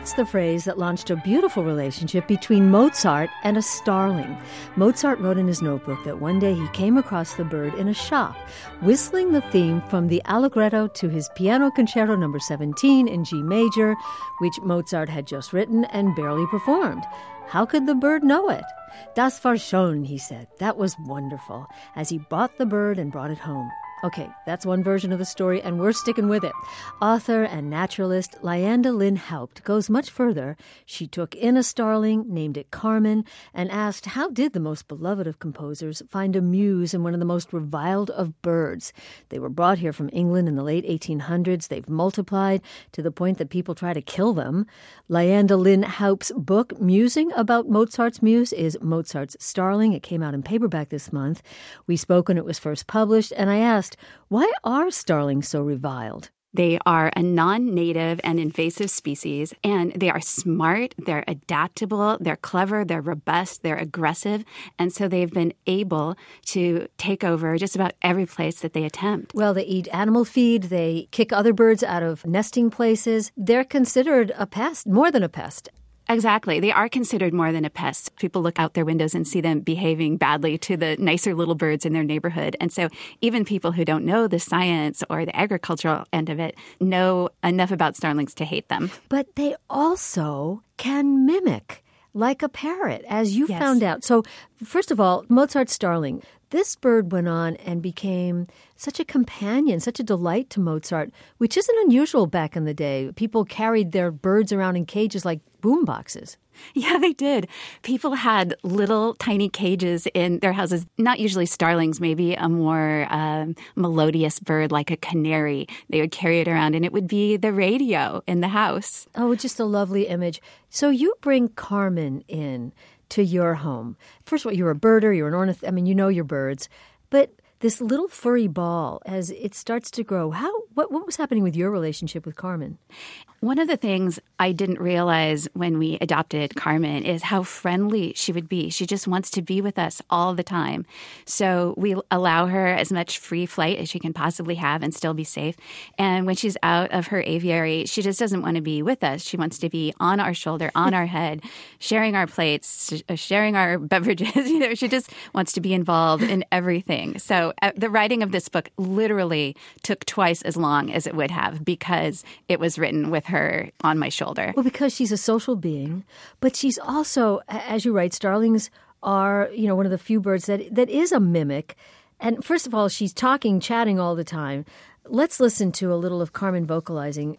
That's the phrase that launched a beautiful relationship between Mozart and a starling. Mozart wrote in his notebook that one day he came across the bird in a shop, whistling the theme from the Allegretto to his Piano Concerto No. 17 in G major, which Mozart had just written and barely performed. How could the bird know it? Das war schön, he said. That was wonderful, as he bought the bird and brought it home. Okay, that's one version of the story, and we're sticking with it. Author and naturalist Lyanda Lynn Haupt goes much further. She took in a starling, named it Carmen, and asked how did the most beloved of composers find a muse in one of the most reviled of birds? They were brought here from England in the late 1800s. They've multiplied to the point that people try to kill them. Lyanda Lynn Haupt's book, Musing About Mozart's Muse, is Mozart's Starling. It came out in paperback this month. We spoke when it was first published, and I asked, why are starlings so reviled? They are a non-native and invasive species, and they are smart, they're adaptable, they're clever, they're robust, they're aggressive, and so they've been able to take over just about every place that they attempt. Well, they eat animal feed, they kick other birds out of nesting places. They're considered a pest, more than a pest. Exactly. They are considered more than a pest. People look out their windows and see them behaving badly to the nicer little birds in their neighborhood. And so even people who don't know the science or the agricultural end of it know enough about starlings to hate them. But they also can mimic, like a parrot, as you found out. So first of all, Mozart's starling. This bird went on and became such a companion, such a delight to Mozart, which isn't unusual back in the day. People carried their birds around in cages like boom boxes. Yeah, they did. People had little tiny cages in their houses, not usually starlings, maybe a more melodious bird like a canary. They would carry it around and it would be the radio in the house. Oh, just a lovely image. So you bring Carmen in to your home. First of all, you're a birder, you're an ornithologist. I mean, you know your birds. But this little furry ball, as it starts to grow, what was happening with your relationship with Carmen? One of the things I didn't realize when we adopted Carmen is how friendly she would be. She just wants to be with us all the time. So we allow her as much free flight as she can possibly have and still be safe. And when she's out of her aviary, she just doesn't want to be with us. She wants to be on our shoulder, on our head, sharing our plates, sharing our beverages. She just wants to be involved in everything. So the writing of this book literally took twice as long as it would have because it was written with her on my shoulder. Well, because she's a social being, but she's also, as you write, starlings are, one of the few birds that is a mimic. And first of all, she's talking, chatting all the time. Let's listen to a little of Carmen vocalizing.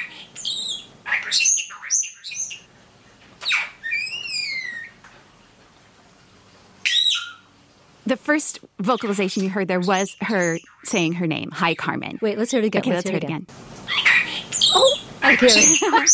The first vocalization you heard there was her saying her name. Hi, Carmen. Wait, let's hear it again. Okay, let's hear it again. Oh, I hear it.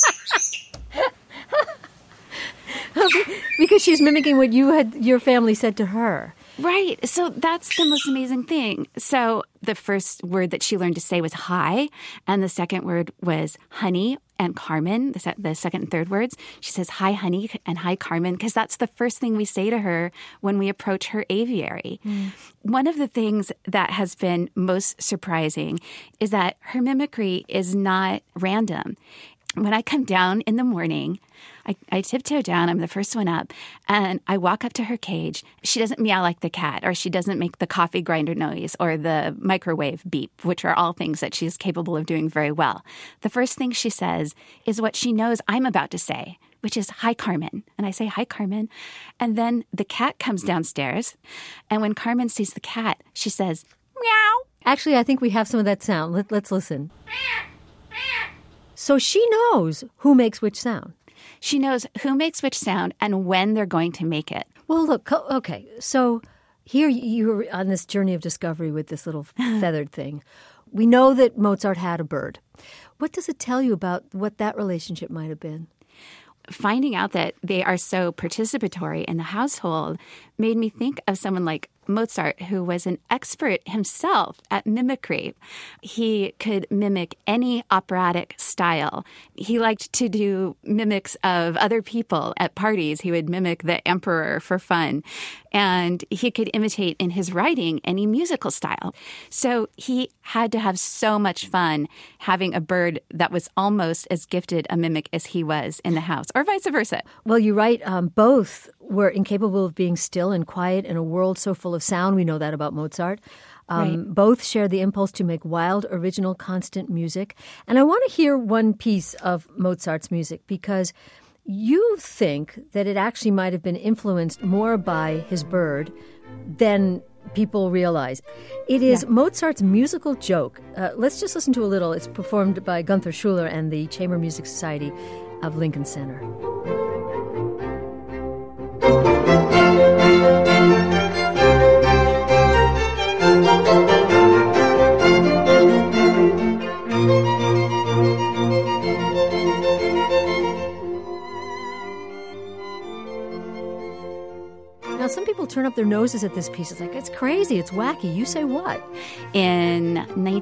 Because she's mimicking what your family said to her. Right. So that's the most amazing thing. So the first word that she learned to say was hi, and the second word was honey and Carmen, the second and third words. She says hi, honey, and hi, Carmen, because that's the first thing we say to her when we approach her aviary. One of the things that has been most surprising is that her mimicry is not random. When I come down in the morning, I tiptoe down, I'm the first one up, and I walk up to her cage. She doesn't meow like the cat, or she doesn't make the coffee grinder noise or the microwave beep, which are all things that she's capable of doing very well. The first thing she says is what she knows I'm about to say, which is, hi, Carmen. And I say, hi, Carmen. And then the cat comes downstairs, and when Carmen sees the cat, she says, meow. Actually, I think we have some of that sound. Let's listen. So she knows who makes which sound. She knows who makes which sound and when they're going to make it. Well, look, okay, so here you're on this journey of discovery with this little feathered thing. We know that Mozart had a bird. What does it tell you about what that relationship might have been? Finding out that they are so participatory in the household made me think of someone like Mozart, who was an expert himself at mimicry. He could mimic any operatic style. He liked to do mimics of other people at parties. He would mimic the emperor for fun. And he could imitate in his writing any musical style. So he had to have so much fun having a bird that was almost as gifted a mimic as he was in the house, or vice versa. Well, you write both were incapable of being still and quiet in a world so full of sound. We know that about Mozart. Right. Both share the impulse to make wild, original, constant music. And I want to hear one piece of Mozart's music because you think that it actually might have been influenced more by his bird than people realize. It is Mozart's musical joke. Let's just listen to a little. It's performed by Gunther Schuller and the Chamber Music Society of Lincoln Center. Now, some people turn up their noses at this piece. It's like, it's crazy, it's wacky. You say what? In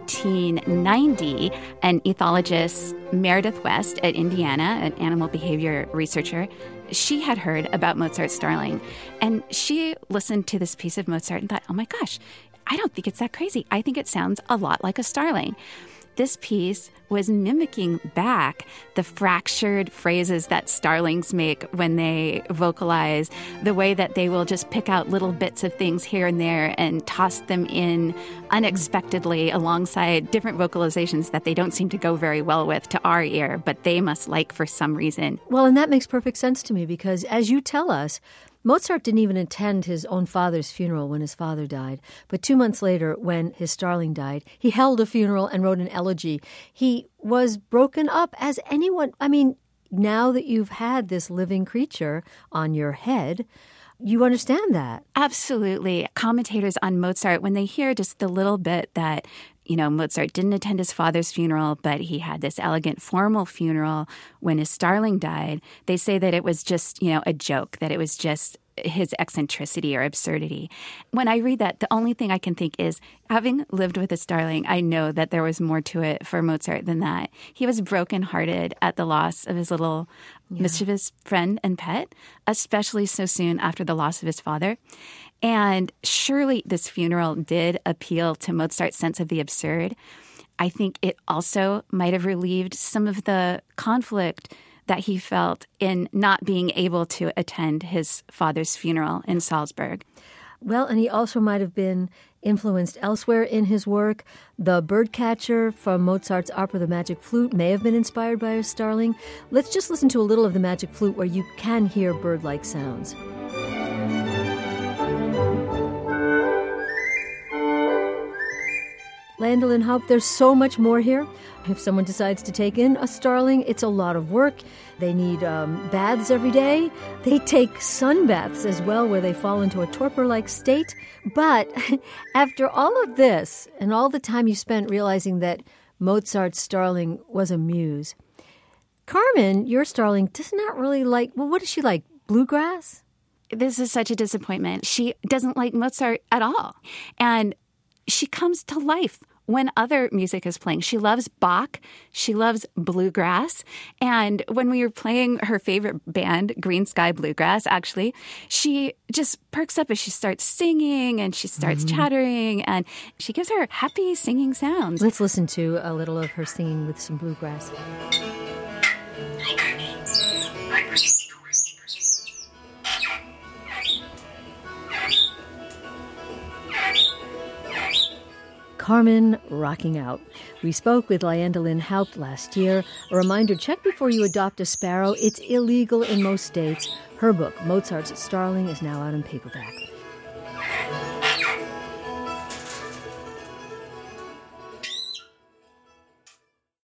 1990, an ethologist, Meredith West at Indiana, an animal behavior researcher, she had heard about Mozart's starling. And she listened to this piece of Mozart and thought, oh my gosh, I don't think it's that crazy. I think it sounds a lot like a starling. This piece was mimicking back the fractured phrases that starlings make when they vocalize, the way that they will just pick out little bits of things here and there and toss them in unexpectedly alongside different vocalizations that they don't seem to go very well with to our ear, but they must like for some reason. Well, and that makes perfect sense to me because, as you tell us, Mozart didn't even attend his own father's funeral when his father died. But 2 months later, when his starling died, he held a funeral and wrote an elegy. He was broken up as anyone. I mean, now that you've had this living creature on your head, you understand that. Absolutely. Commentators on Mozart, when they hear just the little bit that, Mozart didn't attend his father's funeral, but he had this elegant formal funeral when his starling died, they say that it was just, a joke, that it was just his eccentricity or absurdity. When I read that, the only thing I can think is, having lived with a starling, I know that there was more to it for Mozart than that. He was brokenhearted at the loss of his little mischievous friend and pet, especially so soon after the loss of his father. And surely this funeral did appeal to Mozart's sense of the absurd. I think it also might have relieved some of the conflict that he felt in not being able to attend his father's funeral in Salzburg. Well, and he also might have been influenced elsewhere in his work. The birdcatcher from Mozart's opera The Magic Flute may have been inspired by a starling. Let's just listen to a little of The Magic Flute where you can hear bird-like sounds. Landolin Haupt, there's so much more here. If someone decides to take in a starling, it's a lot of work. They need baths every day. They take sun baths as well, where they fall into a torpor-like state. But after all of this, and all the time you spent realizing that Mozart's starling was a muse, Carmen, your starling, does not really like, well, what does she like, bluegrass? This is such a disappointment. She doesn't like Mozart at all. And she comes to life when other music is playing. She loves Bach. She loves bluegrass. And when we were playing her favorite band, Green Sky Bluegrass, actually, she just perks up as she starts singing and she starts chattering and she gives her happy singing sounds. Let's listen to a little of her singing with some bluegrass. Carmen rocking out. We spoke with Landolin Haupt last year. A reminder, check before you adopt a sparrow. It's illegal in most states. Her book, Mozart's Starling, is now out in paperback.